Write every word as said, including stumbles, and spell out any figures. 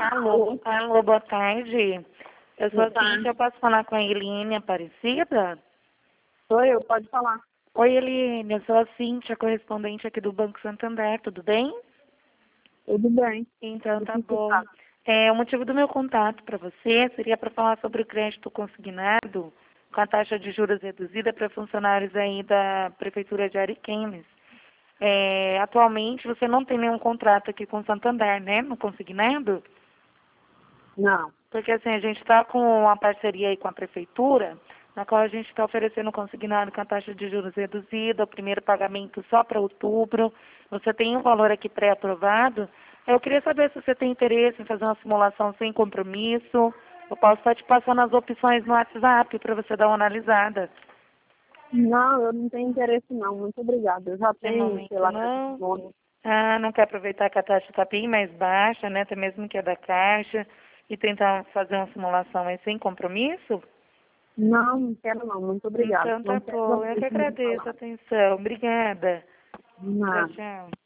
Alô, alô, boa tarde. Eu sou Boa a tarde. Cíntia, eu posso falar com a Eliane Aparecida? Sou eu, pode falar. Oi, Eliane, eu sou a Cíntia, correspondente aqui do Banco Santander, tudo bem? Tudo bem. Então, Do tá que se bom. trata? É, o motivo do meu contato para você seria para falar sobre o crédito consignado com a taxa de juros reduzida para funcionários aí da Prefeitura de Ariquemes. É, atualmente você não tem nenhum contrato aqui com o Santander, né, no consignado? Não. Porque assim, a gente está com uma parceria aí com a prefeitura, na qual a gente está oferecendo consignado com a taxa de juros reduzida, o primeiro pagamento só para outubro. Você tem um valor aqui pré-aprovado. Eu queria saber se você tem interesse em fazer uma simulação sem compromisso. Eu posso estar te passando as opções no WhatsApp para você dar uma analisada. Não, eu não tenho interesse não. Muito obrigada. Eu já De tenho, sei momento lá, não. bônus. Ah, não quer aproveitar que a taxa está bem mais baixa, né? Até mesmo que a da Caixa, e tentar fazer uma simulação aí sem compromisso? Não, não quero não. Muito obrigada. Então tá Não quero bom. Eu que compromisso de agradeço a falar. atenção. Obrigada. Tchau, Nada. tchau.